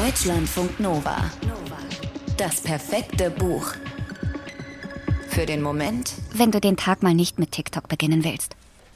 Deutschlandfunk Nova. Das perfekte Buch. Für den Moment, wenn du den Tag mal nicht mit TikTok beginnen willst.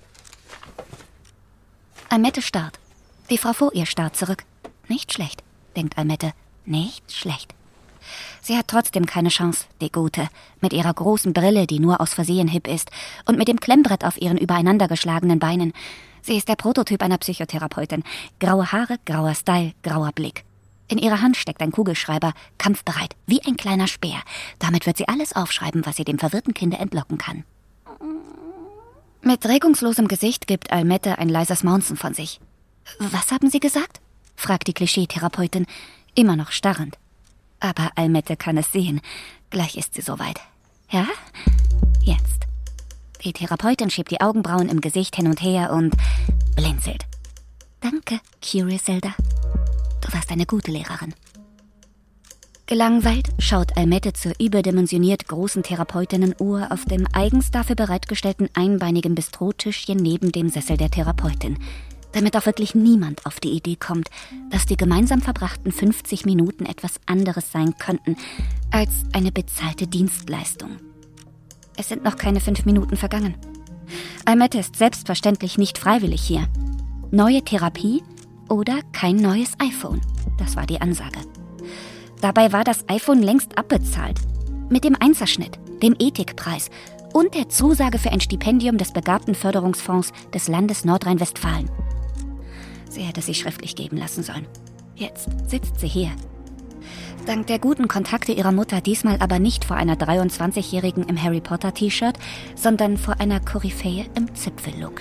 Almette starrt. Die Frau vor ihr starrt zurück. Nicht schlecht, denkt Almette. Nicht schlecht. Sie hat trotzdem keine Chance, die Gute, mit ihrer großen Brille, die nur aus Versehen hip ist, und mit dem Klemmbrett auf ihren übereinandergeschlagenen Beinen. Sie ist der Prototyp einer Psychotherapeutin. Graue Haare, grauer Style, grauer Blick. In ihrer Hand steckt ein Kugelschreiber, kampfbereit, wie ein kleiner Speer. Damit wird sie alles aufschreiben, was sie dem verwirrten Kinde entlocken kann. Mit regungslosem Gesicht gibt Almette ein leises Maunzen von sich. »Was haben Sie gesagt?« fragt die Klischee-Therapeutin, immer noch starrend. Aber Almette kann es sehen. Gleich ist sie soweit. Ja? Jetzt. Die Therapeutin schiebt die Augenbrauen im Gesicht hin und her und blinzelt. »Danke, Curiosilda. Du warst eine gute Lehrerin.« Gelangweilt schaut Almette zur überdimensioniert großen Therapeutinnenuhr auf dem eigens dafür bereitgestellten einbeinigen Bistrotischchen neben dem Sessel der Therapeutin, damit auch wirklich niemand auf die Idee kommt, dass die gemeinsam verbrachten 50 Minuten etwas anderes sein könnten als eine bezahlte Dienstleistung. Es sind noch keine 5 Minuten vergangen. Almette ist selbstverständlich nicht freiwillig hier. Neue Therapie oder kein neues iPhone, das war die Ansage. Dabei war das iPhone längst abbezahlt. Mit dem Einserschnitt, dem Ethikpreis und der Zusage für ein Stipendium des Begabtenförderungsfonds des Landes Nordrhein-Westfalen. Sie hätte sich schriftlich geben lassen sollen. Jetzt sitzt sie hier. Dank der guten Kontakte ihrer Mutter diesmal aber nicht vor einer 23-Jährigen im Harry-Potter-T-Shirt, sondern vor einer Koryphäe im Zipfellook.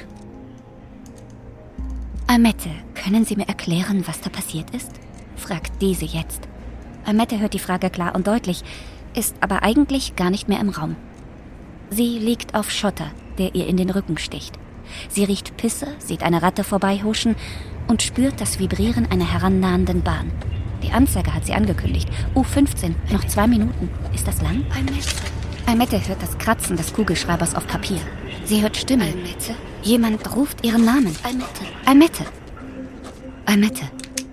»Almette, können Sie mir erklären, was da passiert ist?« fragt diese jetzt. Almette hört die Frage klar und deutlich, ist aber eigentlich gar nicht mehr im Raum. Sie liegt auf Schotter, der ihr in den Rücken sticht. Sie riecht Pisse, sieht eine Ratte vorbeihuschen und spürt das Vibrieren einer herannahenden Bahn. Die Anzeige hat sie angekündigt. U15, noch 2 Minuten. Ist das lang? Almette hört das Kratzen des Kugelschreibers auf Papier. Sie hört Stimmen. Almette? Jemand ruft ihren Namen. Almette. Almette.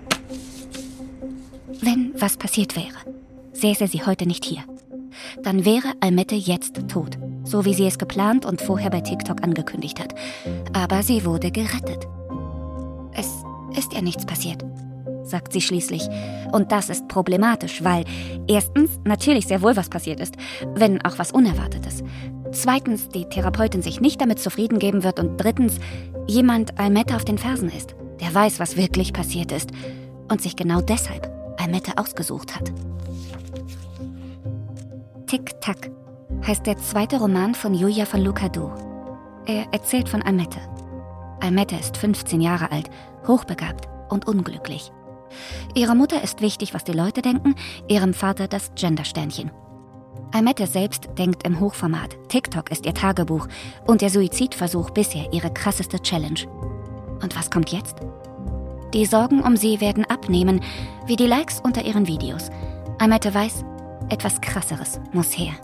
Wenn was passiert wäre, säße sie heute nicht hier. Dann wäre Almette jetzt tot, so wie sie es geplant und vorher bei TikTok angekündigt hat. Aber sie wurde gerettet. Es ist ja nichts passiert, sagt sie schließlich. Und das ist problematisch, weil erstens natürlich sehr wohl was passiert ist, wenn auch was Unerwartetes. Zweitens die Therapeutin sich nicht damit zufrieden geben wird und drittens jemand Almette auf den Fersen ist, der weiß, was wirklich passiert ist und sich genau deshalb Almette ausgesucht hat. Tick-Tack heißt der zweite Roman von Julia von Lucadou. Er erzählt von Almette. Almette ist 15 Jahre alt, hochbegabt und unglücklich. Ihrer Mutter ist wichtig, was die Leute denken, ihrem Vater das Gendersternchen. Almette selbst denkt im Hochformat. TikTok ist ihr Tagebuch und der Suizidversuch bisher ihre krasseste Challenge. Und was kommt jetzt? Die Sorgen um sie werden abnehmen, wie die Likes unter ihren Videos. Almette weiß, etwas Krasseres muss her.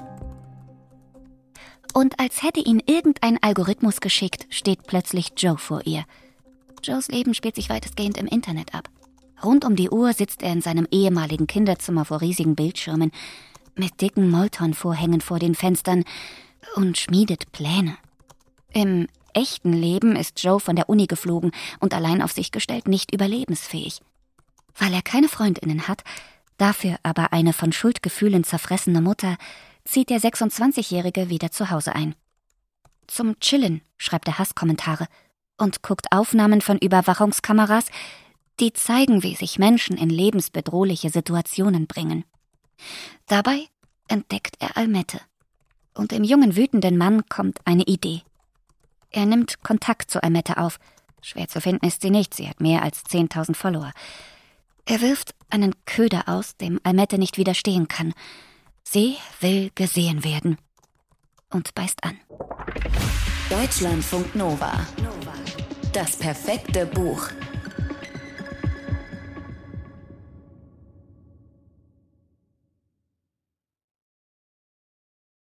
Und als hätte ihn irgendein Algorithmus geschickt, steht plötzlich Joe vor ihr. Joes Leben spielt sich weitestgehend im Internet ab. Rund um die Uhr sitzt er in seinem ehemaligen Kinderzimmer vor riesigen Bildschirmen, mit dicken Molton-Vorhängen vor den Fenstern und schmiedet Pläne. Im echten Leben ist Joe von der Uni geflogen und allein auf sich gestellt nicht überlebensfähig. Weil er keine Freundinnen hat, dafür aber eine von Schuldgefühlen zerfressene Mutter, zieht der 26-Jährige wieder zu Hause ein. Zum Chillen schreibt er Hasskommentare und guckt Aufnahmen von Überwachungskameras, die zeigen, wie sich Menschen in lebensbedrohliche Situationen bringen. Dabei entdeckt er Almette. Und dem jungen, wütenden Mann kommt eine Idee. Er nimmt Kontakt zu Almette auf. Schwer zu finden ist sie nicht, sie hat mehr als 10.000 Follower. Er wirft einen Köder aus, dem Almette nicht widerstehen kann. Sie will gesehen werden. Und beißt an. Deutschlandfunk Nova. Das perfekte Buch.